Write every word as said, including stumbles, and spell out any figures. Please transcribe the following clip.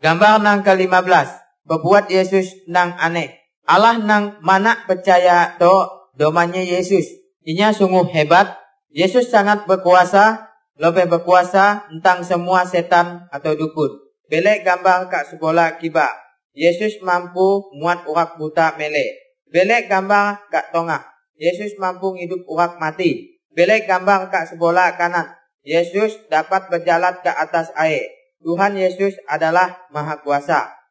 Gambar nang ke lima belas. Berbuat Yesus nang aneh. Allah nang mana percaya to domanya Yesus. Inya sungguh hebat. Yesus sangat berkuasa. Lebih berkuasa tentang semua setan atau dukun. Belek gambar kak sekolah kiba. Yesus mampu muat urak buta mele. Belek gambar kak tongah. Yesus mampu hidup urak mati. Belek gambar kak sebelah kanan. Yesus dapat berjalan ke atas air. Tuhan Yesus adalah Maha Kuasa.